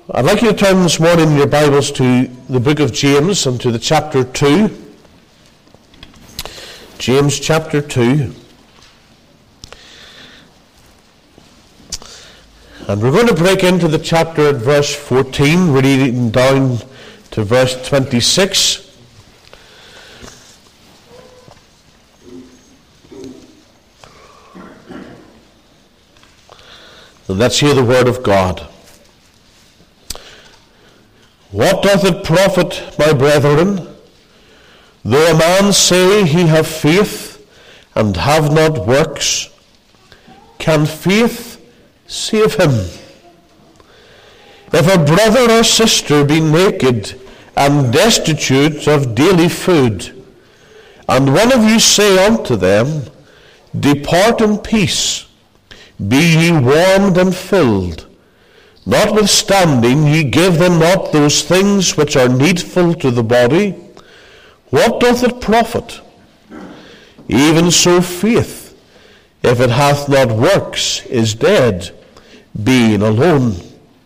I'd like you to turn this morning in your Bibles to the book of James and to the chapter 2. James chapter 2. And we're going to break into the chapter at verse 14, reading down to verse 26. And let's hear the word of God. What doth it profit, my brethren, though a man say he have faith and have not works? Can faith save him? If a brother or sister be naked and destitute of daily food, and one of you say unto them, Depart in peace, be ye warmed and filled, notwithstanding ye give them not those things which are needful to the body, what doth it profit? Even so faith, if it hath not works, is dead, being alone.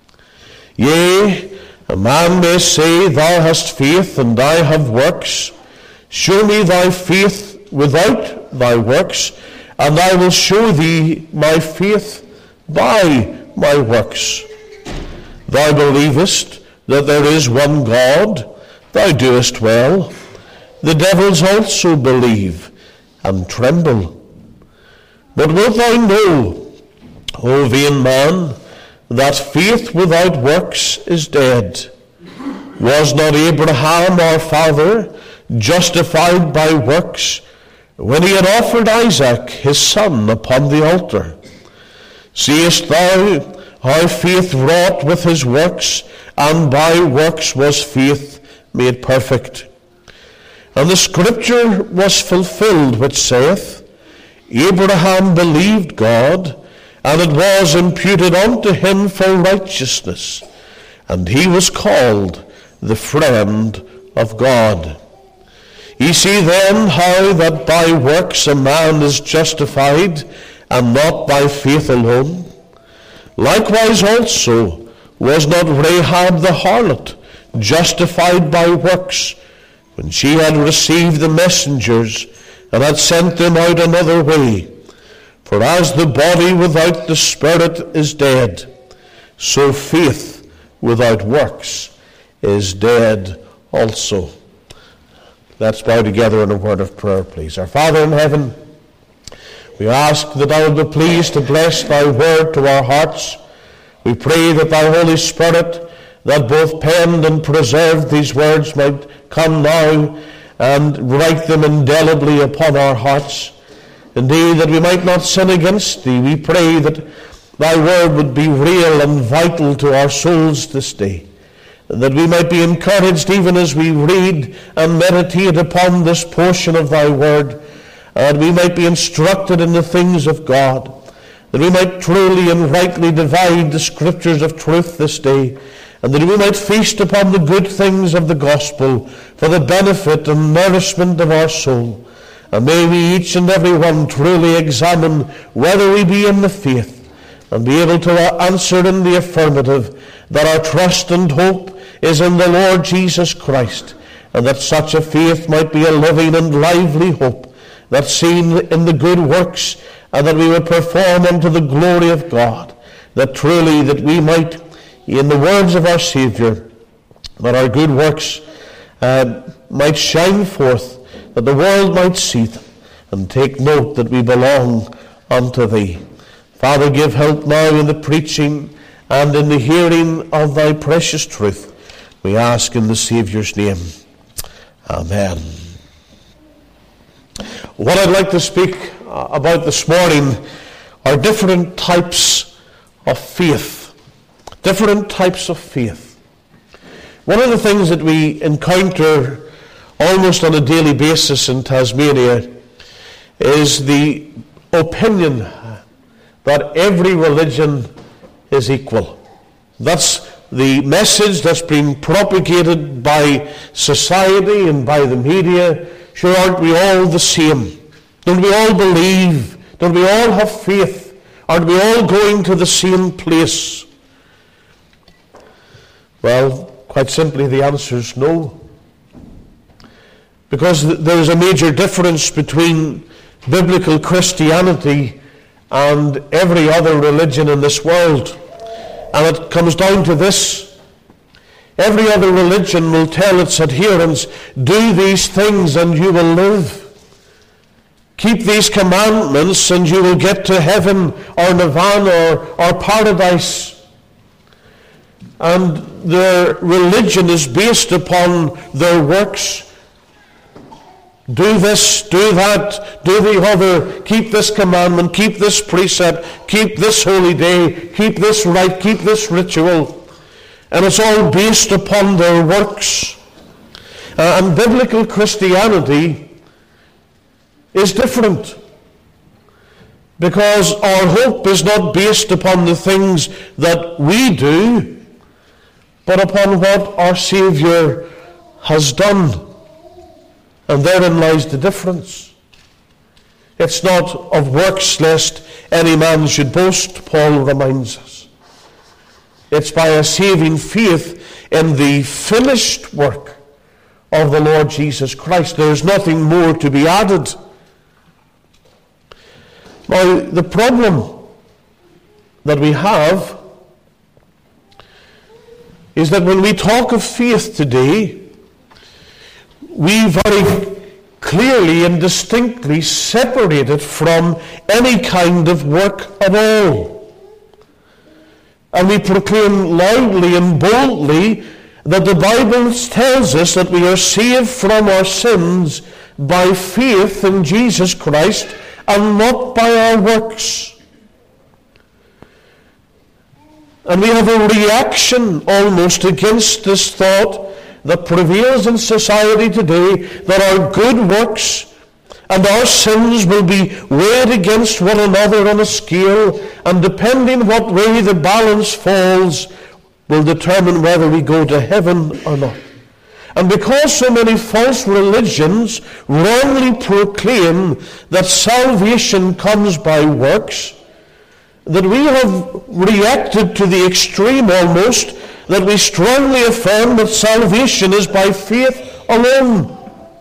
Yea, a man may say, Thou hast faith, and I have works. Show me thy faith without thy works, and I will show thee my faith by my works. Thou believest that there is one God, thou doest well. The devils also believe and tremble. But wilt thou know, O vain man, that faith without works is dead? Was not Abraham our father justified by works when he had offered Isaac his son upon the altar? Seest thou how faith wrought with his works, and by works was faith made perfect? And the scripture was fulfilled which saith, Abraham believed God, and it was imputed unto him for righteousness, and he was called the friend of God. Ye see then how that by works a man is justified, and not by faith alone. Likewise also was not Rahab the harlot justified by works, when she had received the messengers and had sent them out another way? For as the body without the spirit is dead, so faith without works is dead also. Let's bow together in a word of prayer, please. Our Father in heaven, we ask that thou wilt be pleased to bless thy word to our hearts. We pray that thy Holy Spirit, that both penned and preserved these words, might come now and write them indelibly upon our hearts. Indeed, that we might not sin against thee. We pray that thy word would be real and vital to our souls this day, and that we might be encouraged even as we read and meditate upon this portion of thy word, and we might be instructed in the things of God, that we might truly and rightly divide the scriptures of truth this day, and that we might feast upon the good things of the gospel for the benefit and nourishment of our soul. And may we each and every one truly examine whether we be in the faith, and be able to answer in the affirmative that our trust and hope is in the Lord Jesus Christ, and that such a faith might be a living and lively hope that's seen in the good works, and that we would perform unto the glory of God, that truly that we might, in the words of our Saviour, that our good works might shine forth, that the world might see them and take note that we belong unto thee. Father, give help now in the preaching and in the hearing of thy precious truth. We ask in the Saviour's name. Amen. What I'd like to speak about this morning are different types of faith. Different types of faith. One of the things that we encounter almost on a daily basis in Tasmania is the opinion that every religion is equal. That's the message that's being propagated by society and by the media. Sure, aren't we all the same? Don't we all believe? Don't we all have faith? Aren't we all going to the same place? Well, quite simply, the answer is no. Because there is a major difference between biblical Christianity and every other religion in this world. And it comes down to this. Every other religion will tell its adherents, do these things and you will live. Keep these commandments and you will get to heaven or nirvana or paradise. And their religion is based upon their works. Do this, do that, do the other, keep this commandment, keep this precept, keep this holy day, keep this rite, keep this ritual. And it's all based upon their works. And biblical Christianity is different. Because our hope is not based upon the things that we do, but upon what our Savior has done. And therein lies the difference. It's not of works lest any man should boast, Paul reminds us. It's by a saving faith in the finished work of the Lord Jesus Christ. There is nothing more to be added. Now, the problem that we have is that when we talk of faith today, we very clearly and distinctly separate it from any kind of work at all. And we proclaim loudly and boldly that the Bible tells us that we are saved from our sins by faith in Jesus Christ and not by our works. And we have a reaction almost against this thought that prevails in society today, that our good works and our sins will be weighed against one another on a scale, and depending what way the balance falls will determine whether we go to heaven or not. And because so many false religions wrongly proclaim that salvation comes by works, that we have reacted to the extreme almost, that we strongly affirm that salvation is by faith alone.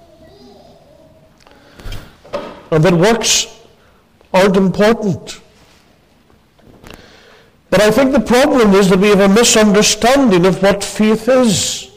And that works aren't important. But I think the problem is that we have a misunderstanding of what faith is.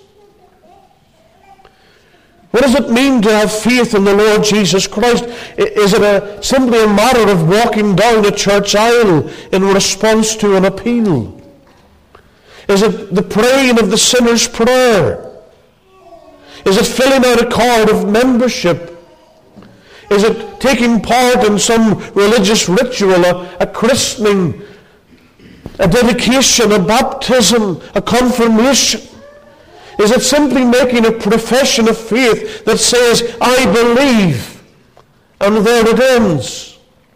What does it mean to have faith in the Lord Jesus Christ? Is it simply a matter of walking down a church aisle in response to an appeal? Is it the praying of the sinner's prayer? Is it filling out a card of membership? Is it taking part in some religious ritual, a christening, a dedication, a baptism, a confirmation? Is it simply making a profession of faith that says, I believe, and there it ends?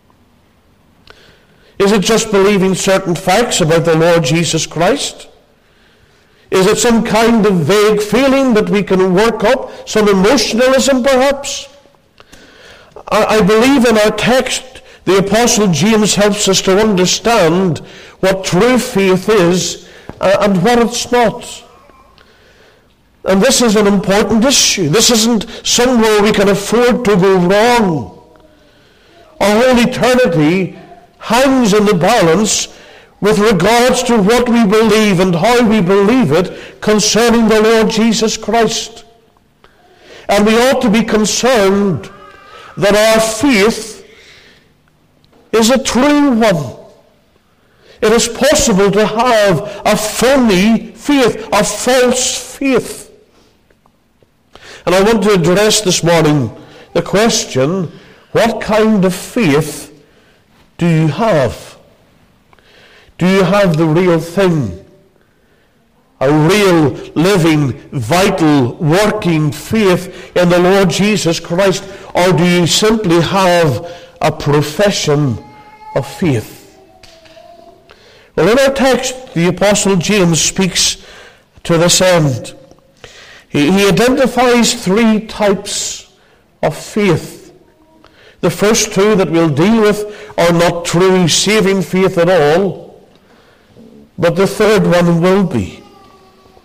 Is it just believing certain facts about the Lord Jesus Christ? Is it some kind of vague feeling that we can work up, some emotionalism perhaps? I believe in our text, the Apostle James helps us to understand what true faith is and what it's not. And this is an important issue. This isn't somewhere we can afford to go wrong. Our whole eternity hangs in the balance with regards to what we believe and how we believe it concerning the Lord Jesus Christ. And we ought to be concerned that our faith is a true one. It is possible to have a phony faith, a false faith. And I want to address this morning the question, what kind of faith do you have? Do you have the real thing? A real, living, vital, working faith in the Lord Jesus Christ? Or do you simply have a profession of faith? Well, in our text, the Apostle James speaks to this end. He identifies three types of faith. The first two that we'll deal with are not true saving faith at all, but the third one will be.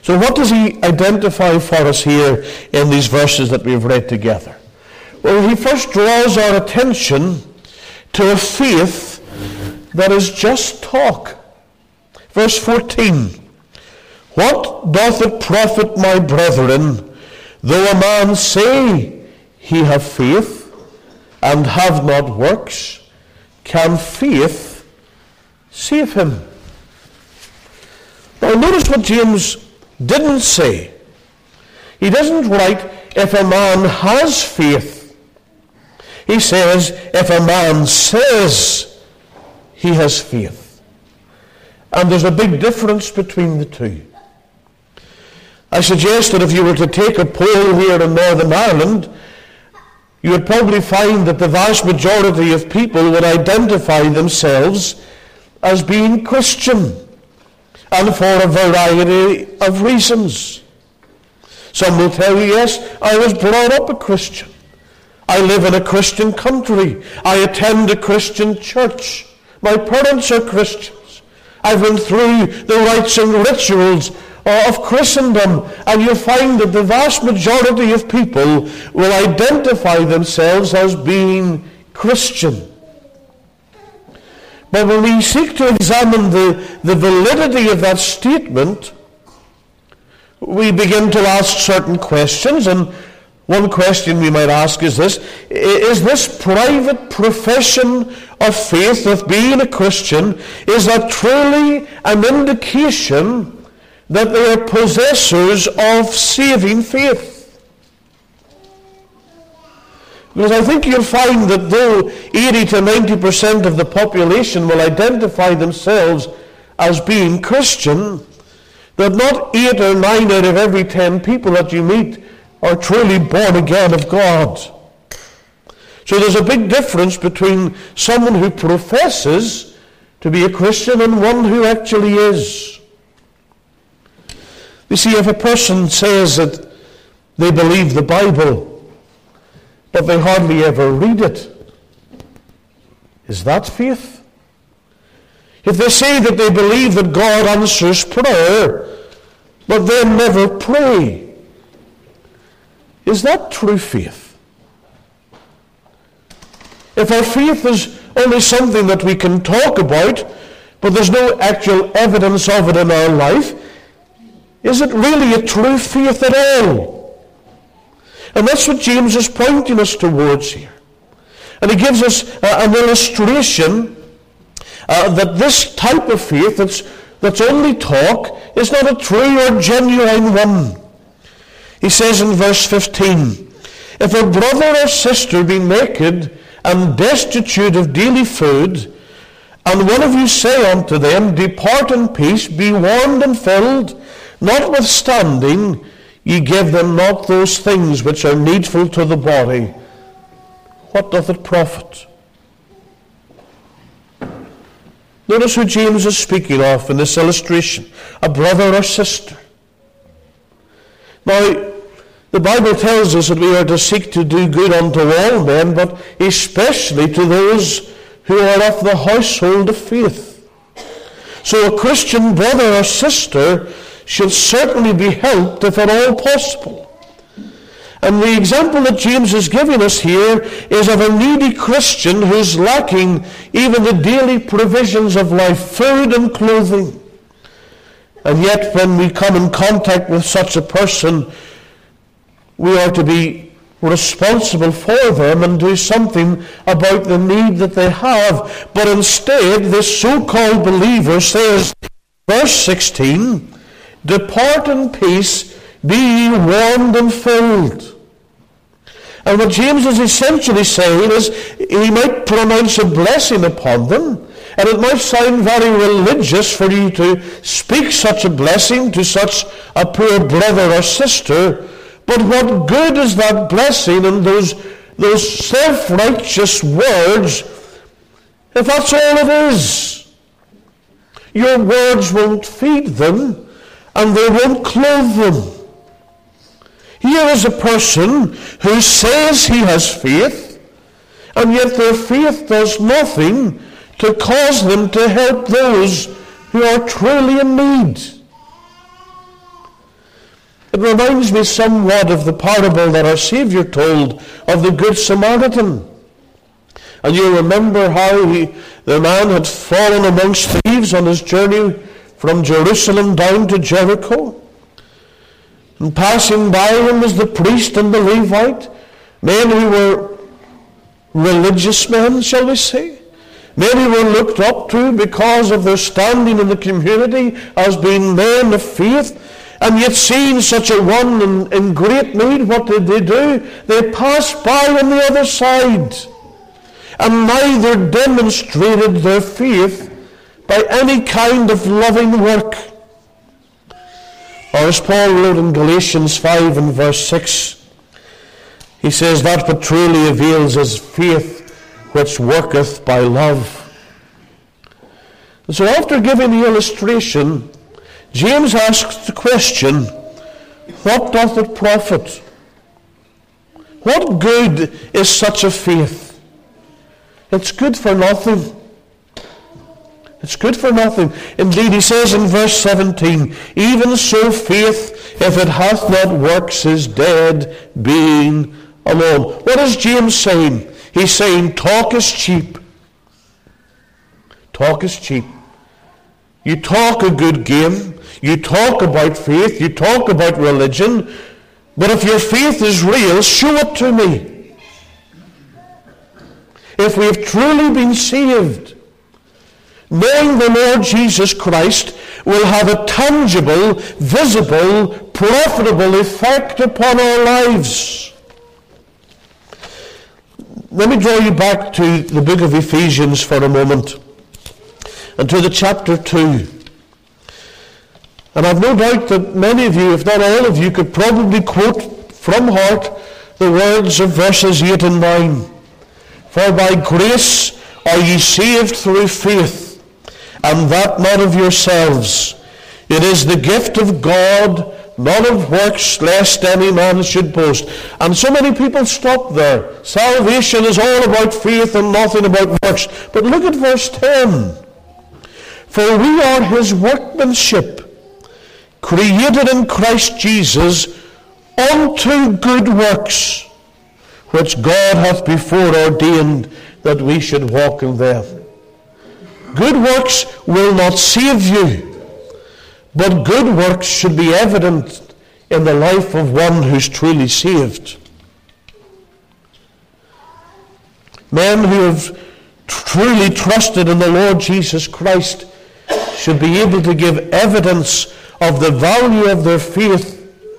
So what does he identify for us here in these verses that we've read together? Well, he first draws our attention to a faith that is just talk. Verse 14. What doth it profit, my brethren, though a man say he have faith, and have not works? Can faith save him? Now notice what James didn't say. He doesn't write, if a man has faith. He says, if a man says he has faith. And there's a big difference between the two. I suggest that if you were to take a poll here in Northern Ireland, you would probably find that the vast majority of people would identify themselves as being Christian, and for a variety of reasons. Some will tell you, yes, I was brought up a Christian. I live in a Christian country. I attend a Christian church. My parents are Christians. I've been through the rites and rituals of Christendom, and you'll find that the vast majority of people will identify themselves as being Christian. But when we seek to examine the validity of that statement, we begin to ask certain questions, and one question we might ask is this: is this private profession of faith of being a Christian, is that truly an indication that they are possessors of saving faith? Because I think you'll find that though 80 to 90% of the population will identify themselves as being Christian, that not 8 or 9 out of every 10 people that you meet are truly born again of God. So there's a big difference between someone who professes to be a Christian and one who actually is. You see, if a person says that they believe the Bible, but they hardly ever read it, is that faith? If they say that they believe that God answers prayer, but then never pray, is that true faith? If our faith is only something that we can talk about, but there's no actual evidence of it in our life, is it really a true faith at all? And that's what James is pointing us towards here. And he gives us an illustration that this type of faith that's only talk is not a true or genuine one. He says in verse 15, if a brother or sister be naked and destitute of daily food, and one of you say unto them, depart in peace, be warmed and filled, notwithstanding ye give them not those things which are needful to the body, what doth it profit? Notice who James is speaking of in this illustration, a brother or sister. Now, the Bible tells us that we are to seek to do good unto all men, but especially to those who are of the household of faith. So a Christian brother or sister should certainly be helped if at all possible. And the example that James is giving us here is of a needy Christian who's lacking even the daily provisions of life, food and clothing. And yet when we come in contact with such a person, we are to be responsible for them and do something about the need that they have. But instead, this so-called believer says, verse 16, depart in peace, be ye warmed and filled. And what James is essentially saying is, he might pronounce a blessing upon them, and it might sound very religious for you to speak such a blessing to such a poor brother or sister, but what good is that blessing and those self-righteous words if that's all it is? Your words won't feed them, and they won't clothe them. Here is a person who says he has faith, and yet their faith does nothing to cause them to help those who are truly in need. It reminds me somewhat of the parable that our Saviour told of the Good Samaritan. And you remember how the man had fallen amongst thieves on his journey from Jerusalem down to Jericho. And passing by him was the priest and the Levite, men who were religious men, shall we say. Men who were looked up to because of their standing in the community as being men of faith. And yet seeing such a one in great need, what did they do? They passed by on the other side, and neither demonstrated their faith by any kind of loving work. Or as Paul wrote in Galatians 5 and verse 6, he says, that what truly avails is faith which worketh by love. And so after giving the illustration, James asks the question, what doth it profit? What good is such a faith? It's good for nothing. It's good for nothing. Indeed, he says in verse 17, even so faith, if it hath not works, is dead, being alone. What is James saying? He's saying talk is cheap. Talk is cheap. You talk a good game. You talk about faith. You talk about religion. But if your faith is real, show it to me. If we have truly been saved, knowing the Lord Jesus Christ will have a tangible, visible, profitable effect upon our lives. Let me draw you back to the book of Ephesians for a moment, and to the chapter 2. And I've no doubt that many of you, if not all of you, could probably quote from heart the words of verses 8 and 9. For by grace are ye saved through faith, and that not of yourselves. It is the gift of God, not of works, lest any man should boast. And so many people stop there. Salvation is all about faith and nothing about works. But look at verse 10. For we are his workmanship, created in Christ Jesus unto good works, which God hath before ordained that we should walk in them. Good works will not save you, but good works should be evident in the life of one who's truly saved. Men who have truly trusted in the Lord Jesus Christ should be able to give evidence of the value of their faith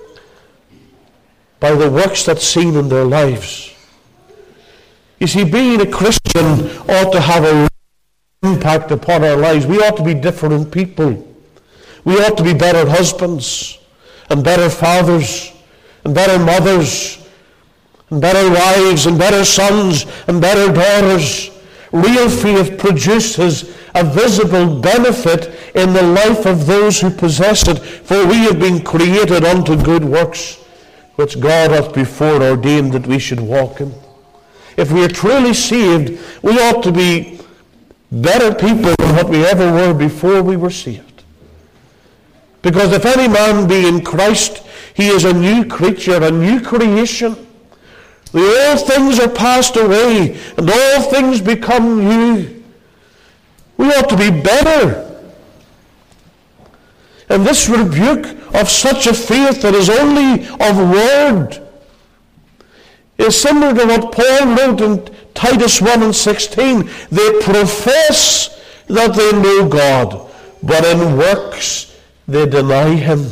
by the works that's seen in their lives. You see, being a Christian ought to have a impact upon our lives. We ought to be different people. We ought to be better husbands, and better fathers, and better mothers, and better wives, and better sons, and better daughters. Real faith produces a visible benefit in the life of those who possess it, for we have been created unto good works, which God hath before ordained that we should walk in. If we are truly saved, we ought to be better people than what we ever were before we were saved. Because if any man be in Christ, he is a new creature, a new creation. The old things are passed away, and all things become new. We ought to be better. And this rebuke of such a faith that is only of word is similar to what Paul wrote in Titus 1 and 16. They profess that they know God, but in works they deny him.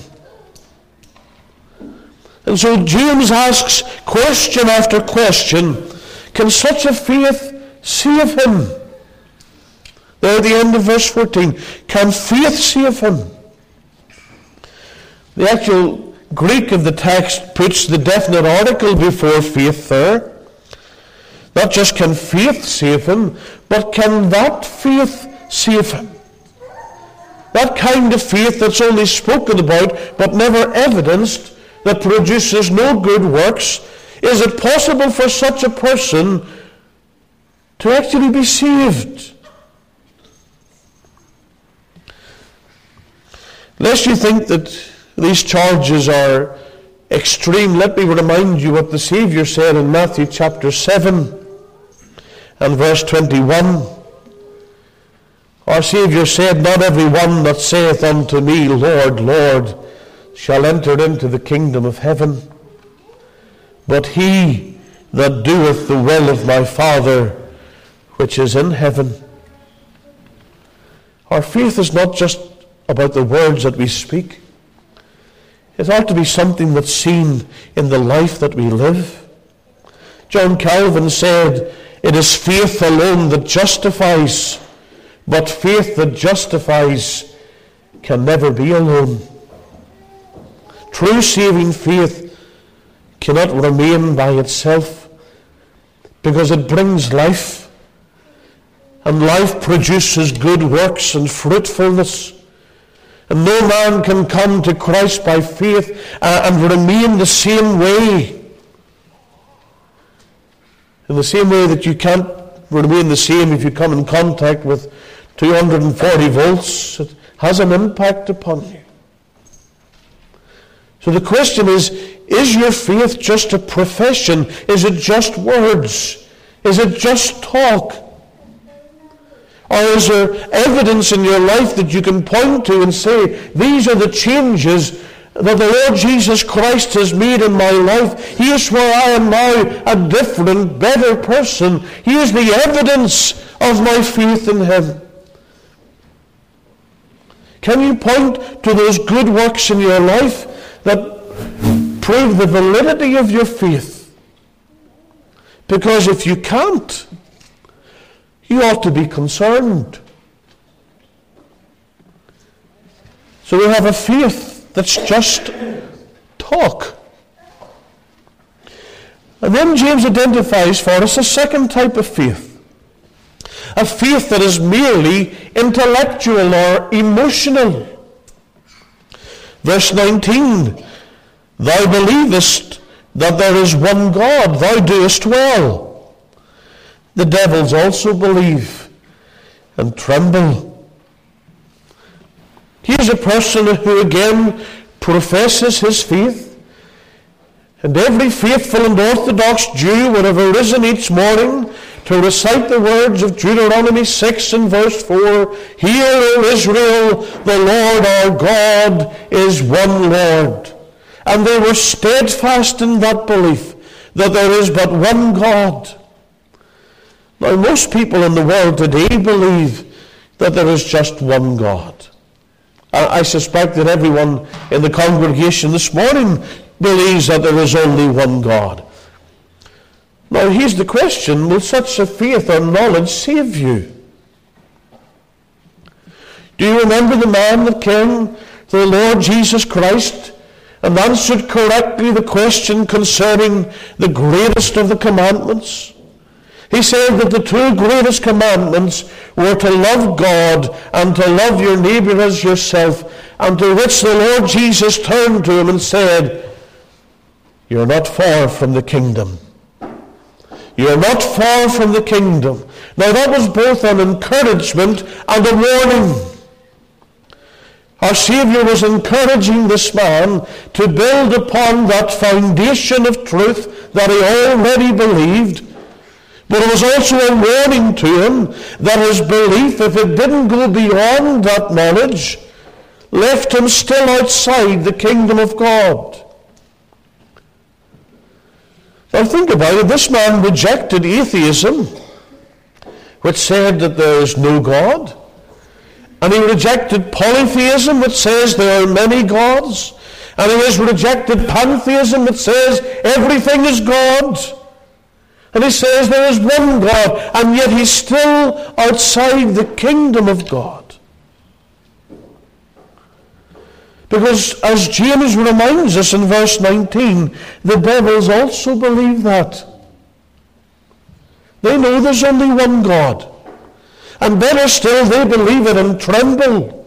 And so James asks question after question, can such a faith save him? There at the end of verse 14, can faith save him? The actual Greek of the text puts the definite article before faith there. Not just can faith save him, but can that faith save him? That kind of faith that's only spoken about but never evidenced, that produces no good works, is it possible for such a person to actually be saved? Lest you think that these charges are extreme, let me remind you what the Saviour said in Matthew chapter 7 and verse 21. Our Saviour said, "Not every one that saith unto me, Lord, Lord, shall enter into the kingdom of heaven, but he that doeth the will of my Father which is in heaven." Our faith is not just about the words that we speak. It ought to be something that's seen in the life that we live. John Calvin said, "It is faith alone that justifies, but faith that justifies can never be alone." True saving faith cannot remain by itself, because it brings life, and life produces good works and fruitfulness. And no man can come to Christ by faith and remain the same way. In the same way that you can't remain the same if you come in contact with 240 volts. It has an impact upon you. So the question is your faith just a profession? Is it just words? Is it just talk? Or is there evidence in your life that you can point to and say, these are the changes that the Lord Jesus Christ has made in my life. Here's where I am now a different, better person. Here's the evidence of my faith in Him. Can you point to those good works in your life that prove the validity of your faith? Because if you can't, you ought to be concerned. So we have a faith that's just talk. And then James identifies for us a second type of faith. A faith that is merely intellectual or emotional. Verse 19, "Thou believest that there is one God, thou doest well. The devils also believe and tremble." Here's a person who again professes his faith. And every faithful and orthodox Jew would have arisen each morning to recite the words of Deuteronomy 6 and verse 4, "Hear, O Israel, the Lord our God is one Lord." And they were steadfast in that belief that there is but one God. Now, most people in the world today believe that there is just one God. I suspect that everyone in the congregation this morning believes that there is only one God. Now, here's the question: will such a faith or knowledge save you? Do you remember the man that came to the Lord Jesus Christ and answered correctly the question concerning the greatest of the commandments? He said that the two greatest commandments were to love God and to love your neighbor as yourself, and to which the Lord Jesus turned to him and said, "You're not far from the kingdom. You're not far from the kingdom." Now that was both an encouragement and a warning. Our Savior was encouraging this man to build upon that foundation of truth that he already believed. But it was also a warning to him that his belief, if it didn't go beyond that knowledge, left him still outside the kingdom of God. Now think about it. This man rejected atheism, which said that there is no God. And he rejected polytheism, which says there are many gods. And he has rejected pantheism, which says everything is God. And he says there is one God, and yet he's still outside the kingdom of God. Because as James reminds us in verse 19, the devils also believe that. They know there's only one God. And better still, they believe it and tremble.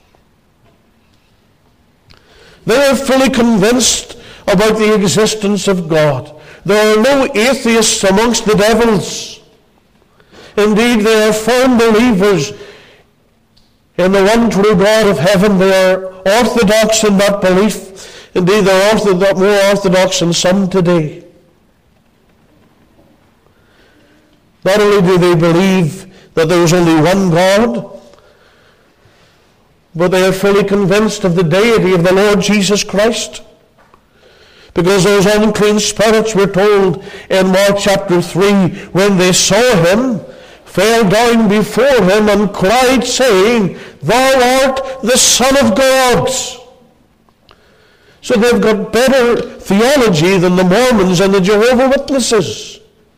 They are fully convinced about the existence of God. There are no atheists amongst the devils. Indeed, they are firm believers in the one true God of heaven. They are orthodox in that belief. Indeed, they're more orthodox than some today. Not only do they believe that there is only one God, but they are fully convinced of the deity of the Lord Jesus Christ. Because those unclean spirits, we're told in Mark chapter 3, when they saw him, fell down before him and cried, saying, Thou art the Son of God. So they've got better theology than the Mormons and the Jehovah's Witnesses.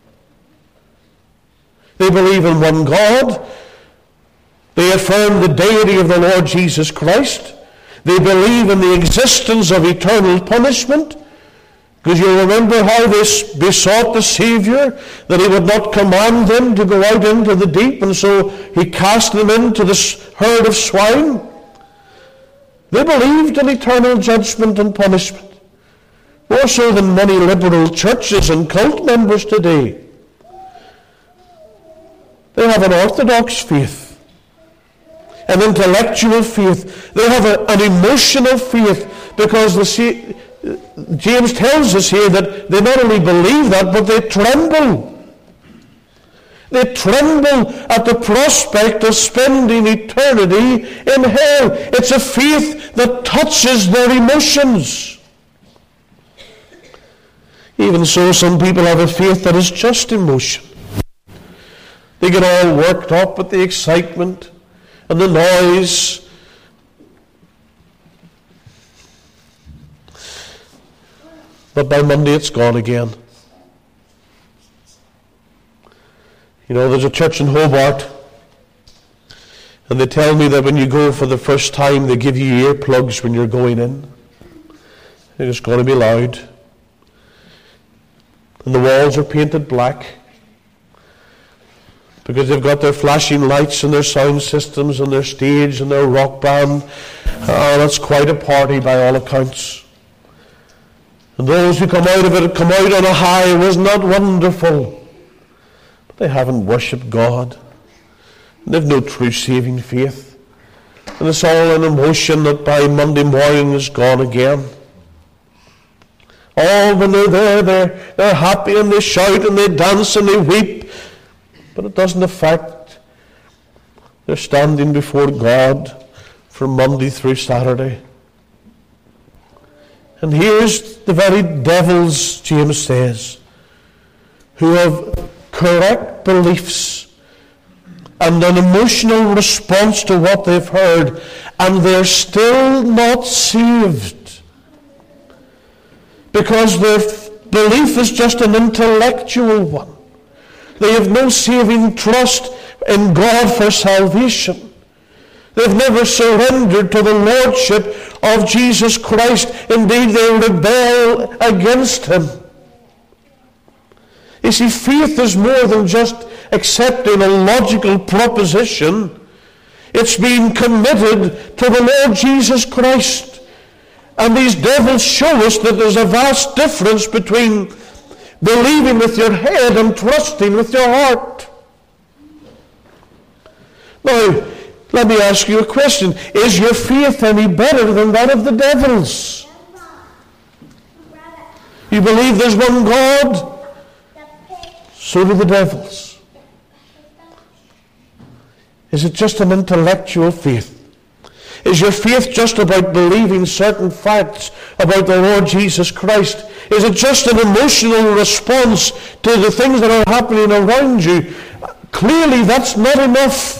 They believe in one God. They affirm the deity of the Lord Jesus Christ. They believe in the existence of eternal punishment. Because you remember how they besought the Savior that he would not command them to go out into the deep, and so he cast them into the herd of swine. They believed in eternal judgment and punishment, more so than many liberal churches and cult members today. They have an orthodox faith, an intellectual faith. They have an emotional faith, because James tells us here that they not only believe that, but they tremble. They tremble at the prospect of spending eternity in hell. It's a faith that touches their emotions. Even so, some people have a faith that is just emotion. They get all worked up at the excitement and the noise. But by Monday it's gone again. You know, there's a church in Hobart, and they tell me that when you go for the first time, they give you earplugs when you're going in. And it's going to be loud. And the walls are painted black, because they've got their flashing lights and their sound systems and their stage and their rock band. It's quite a party by all accounts. And those who come out of it come out on a high. Wasn't that wonderful? But they haven't worshipped God. They've no true saving faith. And it's all an emotion that by Monday morning is gone again. All when they're there, they're happy and they shout and they dance and they weep. But it doesn't affect their standing before God from Monday through Saturday. And here's the very devils, James says, who have correct beliefs and an emotional response to what they've heard, and they're still not saved. Because their belief is just an intellectual one. They have no saving trust in God for salvation. They've never surrendered to the Lordship of Jesus Christ. Indeed, they rebel against Him. You see, faith is more than just accepting a logical proposition. It's being committed to the Lord Jesus Christ. And these devils show us that there's a vast difference between believing with your head and trusting with your heart. Now, let me ask you a question. Is your faith any better than that of the devils? You believe there's one God? So do the devils. Is it just an intellectual faith? Is your faith just about believing certain facts about the Lord Jesus Christ? Is it just an emotional response to the things that are happening around you? Clearly, that's not enough.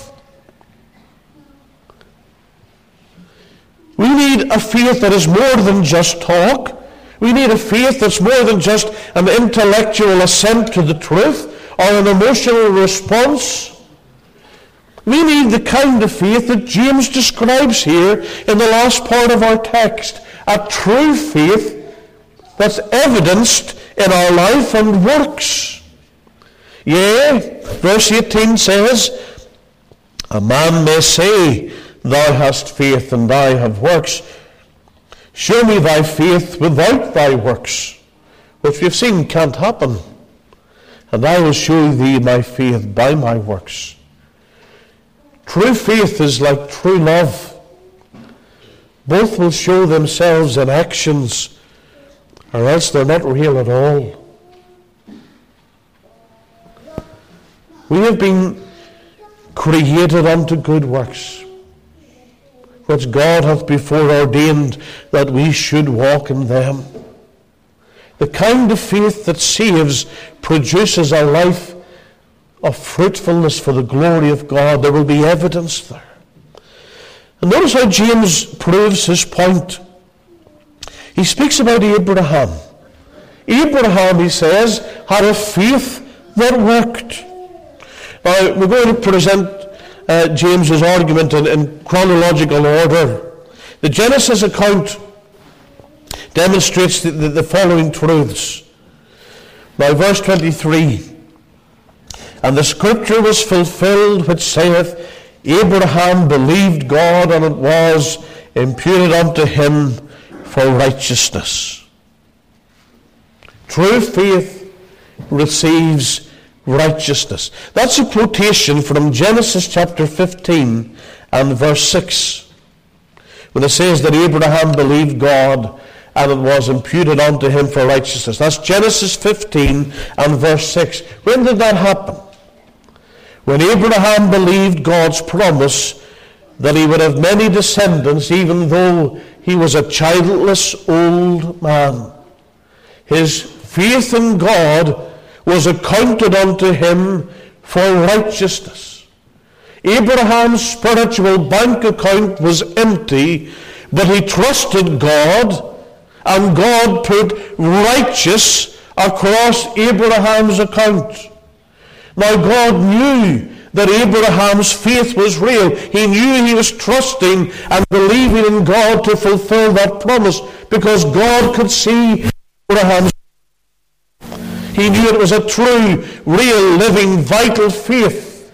We need a faith that is more than just talk. We need a faith that's more than just an intellectual assent to the truth or an emotional response. We need the kind of faith that James describes here in the last part of our text. A true faith that's evidenced in our life and works. Yea, verse 18 says, a man may say, Thou hast faith and I have works. Show me thy faith without thy works, which we've seen can't happen. And I will show thee my faith by my works. True faith is like true love. Both will show themselves in actions, or else they're not real at all. We have been created unto good works, which God hath before ordained that we should walk in them. The kind of faith that saves produces a life of fruitfulness for the glory of God. There will be evidence there. And notice how James proves his point. He speaks about Abraham. Abraham, he says, had a faith that worked. Now, we're going to present James's argument in chronological order. The Genesis account demonstrates the following truths. Now, verse 23. And the scripture was fulfilled which saith, Abraham believed God, and it was imputed unto him for righteousness. True faith receives righteousness. That's a quotation from Genesis chapter 15 and verse 6, when it says that Abraham believed God, and it was imputed unto him for righteousness. That's Genesis 15 and verse 6. When did that happen? When Abraham believed God's promise that he would have many descendants, even though he was a childless old man. His faith in God was accounted unto him for righteousness. Abraham's spiritual bank account was empty, but he trusted God, and God put righteous across Abraham's account. Now God knew that Abraham's faith was real. He knew he was trusting and believing in God to fulfill that promise, because God could see Abraham's faith. He knew it was a true, real, living, vital faith.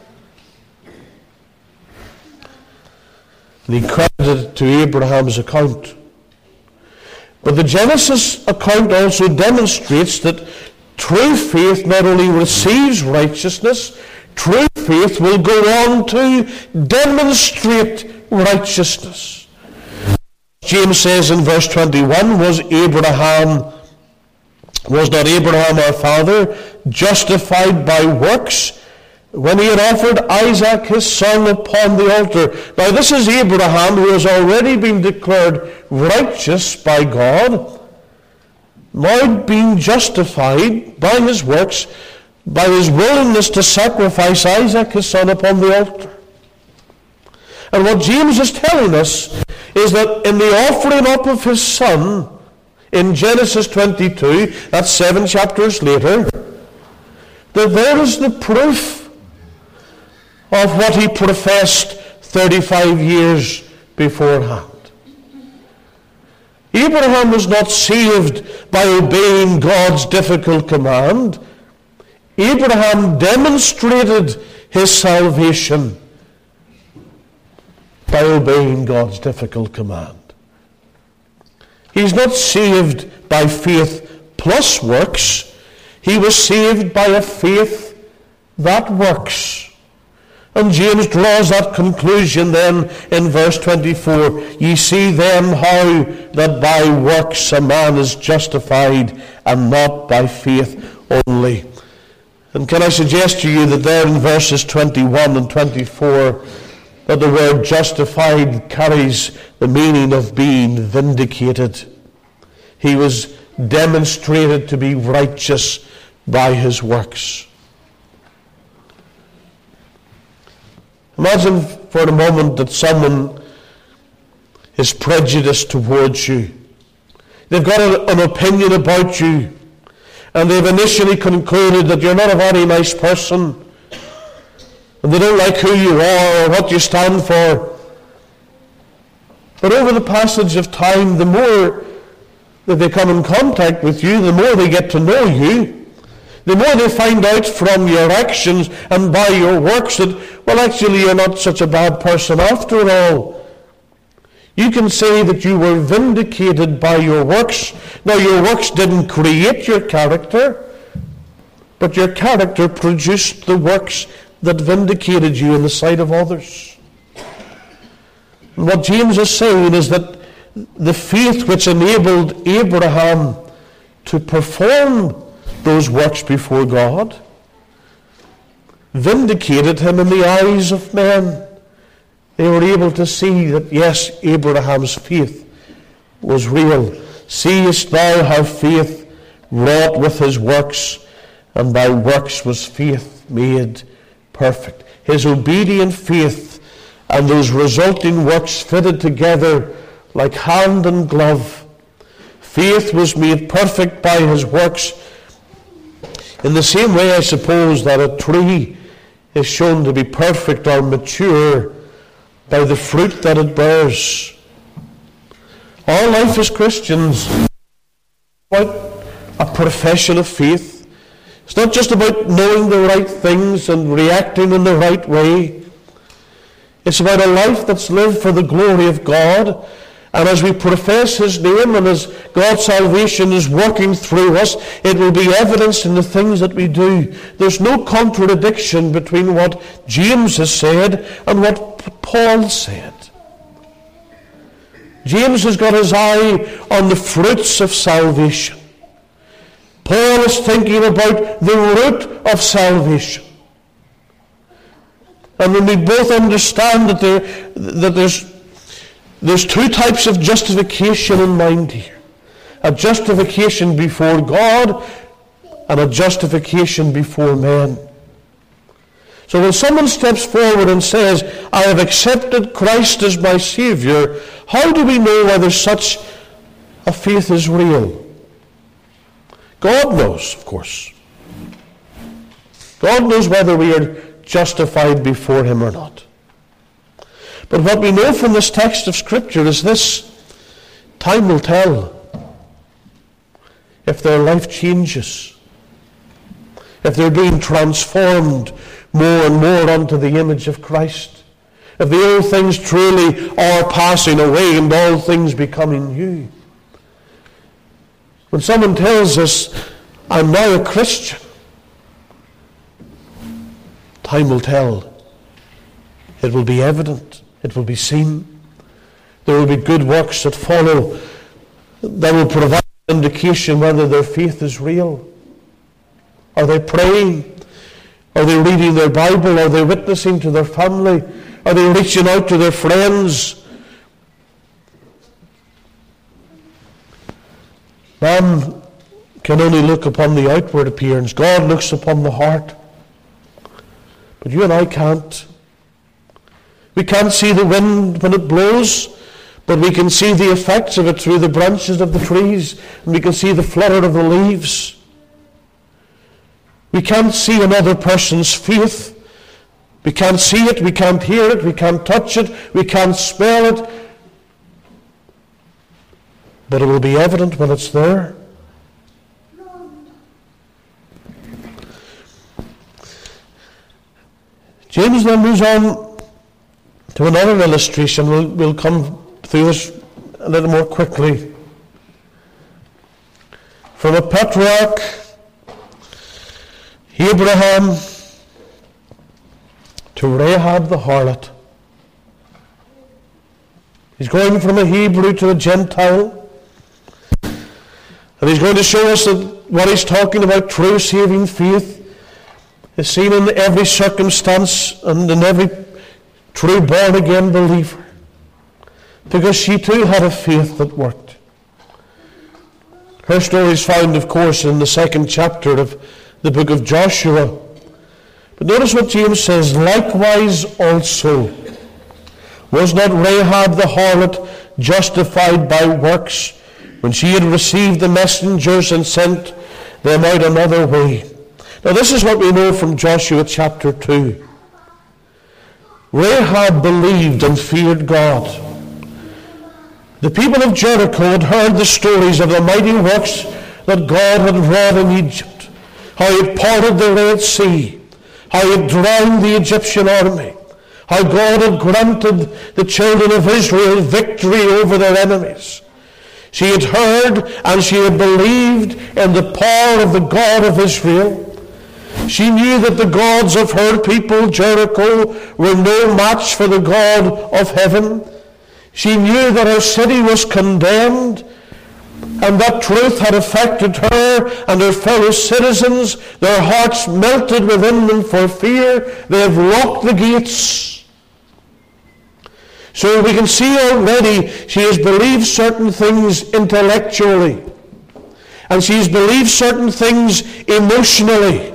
And he credited it to Abraham's account. But the Genesis account also demonstrates that true faith not only receives righteousness, true faith will go on to demonstrate righteousness. James says in verse 21, was not Abraham our father justified by works when he had offered Isaac his son upon the altar? Now this is Abraham, who has already been declared righteous by God, now being justified by his works, by his willingness to sacrifice Isaac his son upon the altar. And what James is telling us is that in the offering up of his son in Genesis 22, that's 7 chapters later, that there is the proof of what he professed 35 years beforehand. Abraham was not saved by obeying God's difficult command. Abraham demonstrated his salvation by obeying God's difficult command. He's not saved by faith plus works. He was saved by a faith that works. And James draws that conclusion then in verse 24. Ye see then how that by works a man is justified, and not by faith only. And can I suggest to you that there in verses 21 and 24, that the word justified carries the meaning of being vindicated. He was demonstrated to be righteous by his works. Imagine for a moment that someone is prejudiced towards you. They've got an opinion about you, and they've initially concluded that you're not a very nice person, and they don't like who you are or what you stand for. But over the passage of time, the more that they come in contact with you, the more they get to know you, the more they find out from your actions and by your works that, well, actually you're not such a bad person after all. You can say that you were vindicated by your works. Now, your works didn't create your character, but your character produced the works that vindicated you in the sight of others. And what James is saying is that the faith which enabled Abraham to perform those works before God vindicated him in the eyes of men. They were able to see that, yes, Abraham's faith was real. Seest thou how faith wrought with his works, and by works was faith made perfect. His obedient faith and those resulting works fitted together like hand and glove. Faith was made perfect by his works. In the same way, I suppose, that a tree is shown to be perfect or mature by the fruit that it bears. Our life as Christians is about a profession of faith. It's not just about knowing the right things and reacting in the right way. It's about a life that's lived for the glory of God. And as we profess his name and as God's salvation is working through us, it will be evidenced in the things that we do. There's no contradiction between what James has said and what Paul said. James has got his eye on the fruits of salvation. Paul is thinking about the root of salvation. And when we both understand that there's two types of justification in mind here. A justification before God and a justification before men. So when someone steps forward and says, I have accepted Christ as my Savior, how do we know whether such a faith is real? God knows, of course. God knows whether we are justified before him or not. But what we know from this text of Scripture is this: time will tell if their life changes, if they're being transformed more and more unto the image of Christ, if the old things truly are passing away and all things becoming new. When someone tells us, I'm now a Christian, time will tell. It will be evident. It will be seen. There will be good works that follow that will provide indication whether their faith is real. Are they praying? Are they reading their Bible? Are they witnessing to their family? Are they reaching out to their friends? Man can only look upon the outward appearance. God looks upon the heart. But you and I can't. We can't see the wind when it blows, but we can see the effects of it through the branches of the trees, and we can see the flutter of the leaves. We can't see another person's faith. We can't see it, we can't hear it, we can't touch it, we can't smell it. But it will be evident when it's there. James then moves on to another illustration. We'll come through this a little more quickly. From a patriarch, Abraham, to Rahab the harlot. He's going from a Hebrew to a Gentile. And he's going to show us that what he's talking about, true saving faith, is seen in every circumstance and in every true born-again believer. Because she too had a faith that worked. Her story is found, of course, in the 2nd chapter of the book of Joshua. But notice what James says: likewise also was not Rahab the harlot justified by works when she had received the messengers and sent them out another way? Now this is what we know from Joshua chapter 2. Rahab believed and feared God. The people of Jericho had heard the stories of the mighty works that God had wrought in Egypt, how he had parted the Red Sea, how he had drowned the Egyptian army, how God had granted the children of Israel victory over their enemies. She had heard and she had believed in the power of the God of Israel. She knew that the gods of her people, Jericho, were no match for the God of heaven. She knew that her city was condemned, and that truth had affected her and her fellow citizens. Their hearts melted within them for fear. They have locked the gates. So we can see already she has believed certain things intellectually, and she has believed certain things emotionally.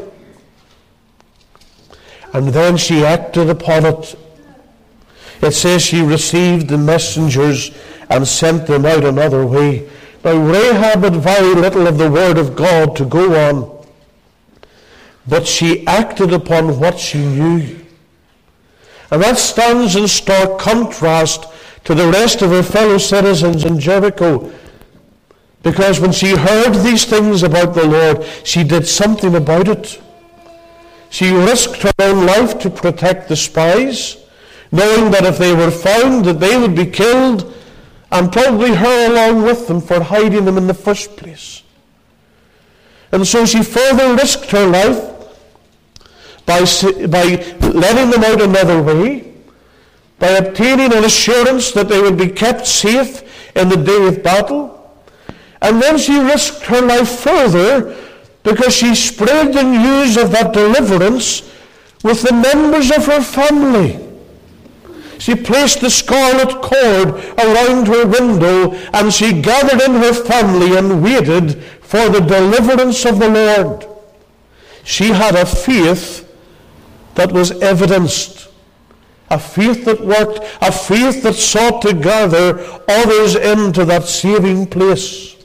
And then she acted upon it. It says she received the messengers and sent them out another way. Now Rahab had very little of the word of God to go on, but she acted upon what she knew. And that stands in stark contrast to the rest of her fellow citizens in Jericho. Because when she heard these things about the Lord, she did something about it. She risked her own life to protect the spies, knowing that if they were found, that they would be killed, and probably her along with them for hiding them in the first place. And so she further risked her life by letting them out another way, by obtaining an assurance that they would be kept safe in the day of battle. And then she risked her life further because she spread the news of that deliverance with the members of her family. She placed the scarlet cord around her window, and she gathered in her family and waited for the deliverance of the Lord. She had a faith that was evidenced, a faith that worked, a faith that sought to gather others into that saving place.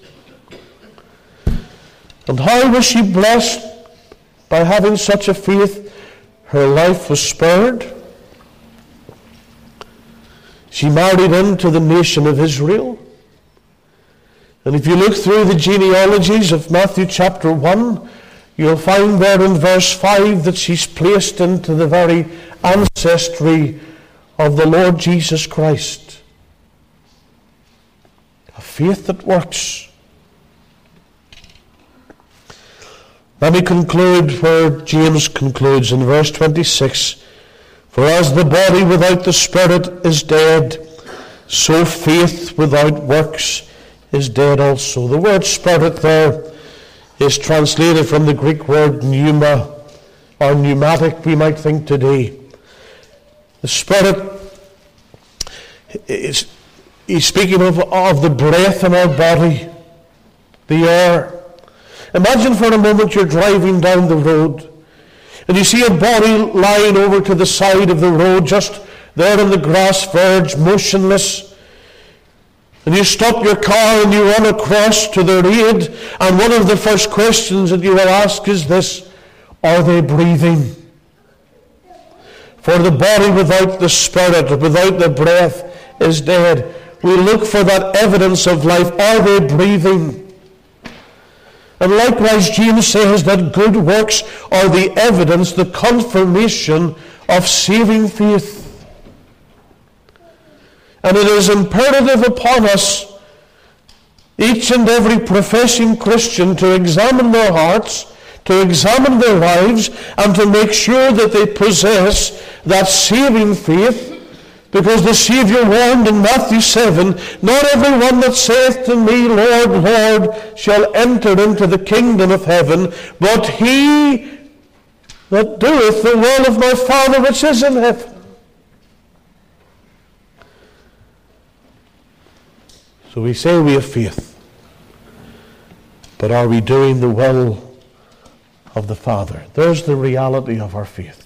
And how was she blessed by having such a faith? Her life was spared. She married into the nation of Israel. And if you look through the genealogies of Matthew chapter 1, you'll find there in verse 5 that she's placed into the very ancestry of the Lord Jesus Christ. A faith that works. Let me conclude where James concludes in verse 26. For as the body without the spirit is dead, so faith without works is dead also. The word spirit there is translated from the Greek word pneuma, or pneumatic, we might think today. The spirit, he's speaking of the breath in our body, the air. Imagine for a moment you're driving down the road, and you see a body lying over to the side of the road, just there on the grass verge, motionless. And you stop your car and you run across to their aid, and one of the first questions that you will ask is this: are they breathing? For the body without the spirit, without the breath, is dead. We look for that evidence of life. Are they breathing? And likewise, James says that good works are the evidence, the confirmation of saving faith. And it is imperative upon us, each and every professing Christian, to examine their hearts, to examine their lives, and to make sure that they possess that saving faith. Because the Saviour warned in Matthew 7, not every one that saith to me, Lord, Lord, shall enter into the kingdom of heaven, but he that doeth the will of my Father which is in heaven. So we say we have faith, but are we doing the will of the Father? There's the reality of our faith.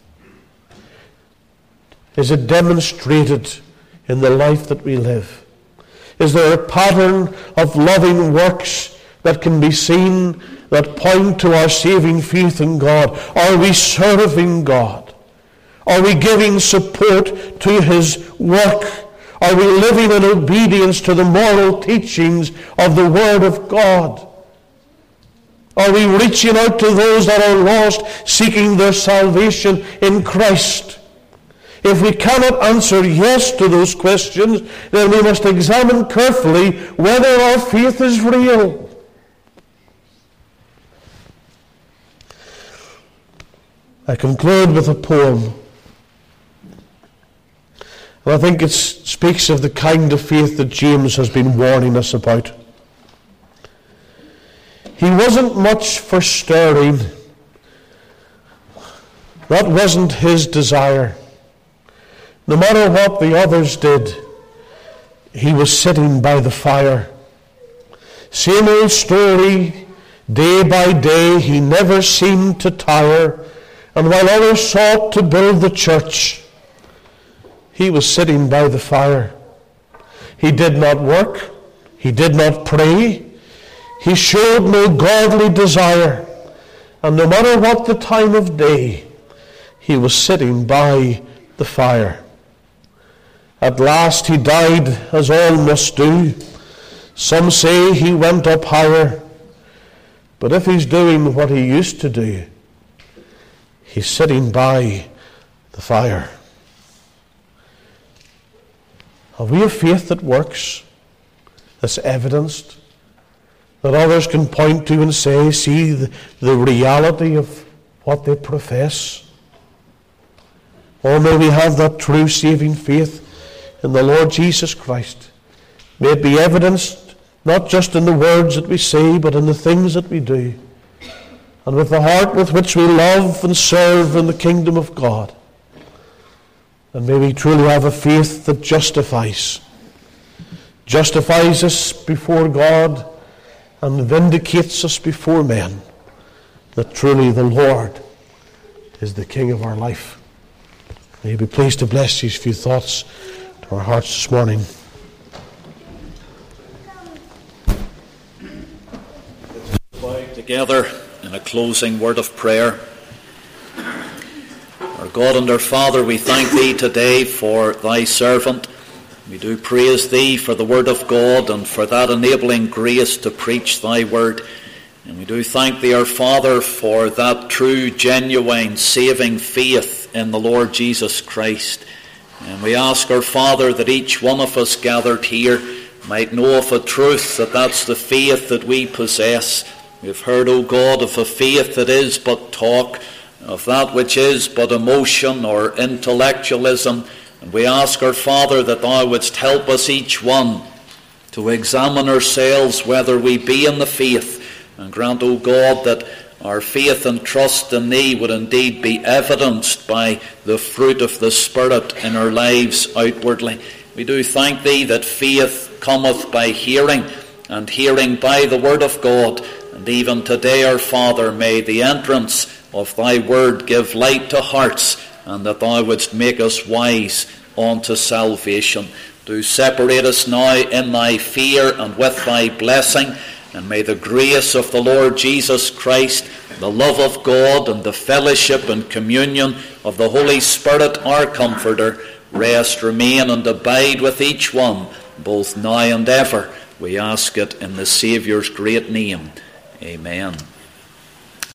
Is it demonstrated in the life that we live? Is there a pattern of loving works that can be seen that point to our saving faith in God? Are we serving God? Are we giving support to His work? Are we living in obedience to the moral teachings of the Word of God? Are we reaching out to those that are lost, seeking their salvation in Christ? If we cannot answer yes to those questions, then we must examine carefully whether our faith is real. I conclude with a poem. And I think it speaks of the kind of faith that James has been warning us about. He wasn't much for stirring. That wasn't his desire. No matter what the others did, he was sitting by the fire. Same old story, day by day, he never seemed to tire. And while others sought to build the church, he was sitting by the fire. He did not work. He did not pray. He showed no godly desire. And no matter what the time of day, he was sitting by the fire. At last he died, as all must do. Some say he went up higher. But if he's doing what he used to do, he's sitting by the fire. Have we a faith that works, that's evidenced, that others can point to and say, see the reality of what they profess? Or may we have that true saving faith in the Lord Jesus Christ? May it be evidenced not just in the words that we say, but in the things that we do, and with the heart with which we love and serve in the kingdom of God. And may we truly have a faith that justifies us before God and vindicates us before men, that truly the Lord is the King of our life. May you be pleased to bless these few thoughts to our hearts this morning. Together in a closing word of prayer. Our God and our Father, we thank Thee today for Thy servant. We do praise Thee for the word of God and for that enabling grace to preach Thy word. And we do thank Thee, our Father, for that true, genuine, saving faith in the Lord Jesus Christ. And we ask, our Father, that each one of us gathered here might know of a truth that that's the faith that we possess. We've heard, O God, of a faith that is but talk, of that which is but emotion or intellectualism. And we ask, our Father, that Thou wouldst help us each one to examine ourselves whether we be in the faith, and grant, O God, that our faith and trust in Thee would indeed be evidenced by the fruit of the Spirit in our lives outwardly. We do thank Thee that faith cometh by hearing, and hearing by the word of God. And even today, our Father, may the entrance of Thy word give light to hearts, and that Thou wouldst make us wise unto salvation. Do separate us now in Thy fear and with Thy blessing, and may the grace of the Lord Jesus Christ, the love of God, and the fellowship and communion of the Holy Spirit, our Comforter, rest, remain, and abide with each one, both now and ever. We ask it in the Saviour's great name. Amen.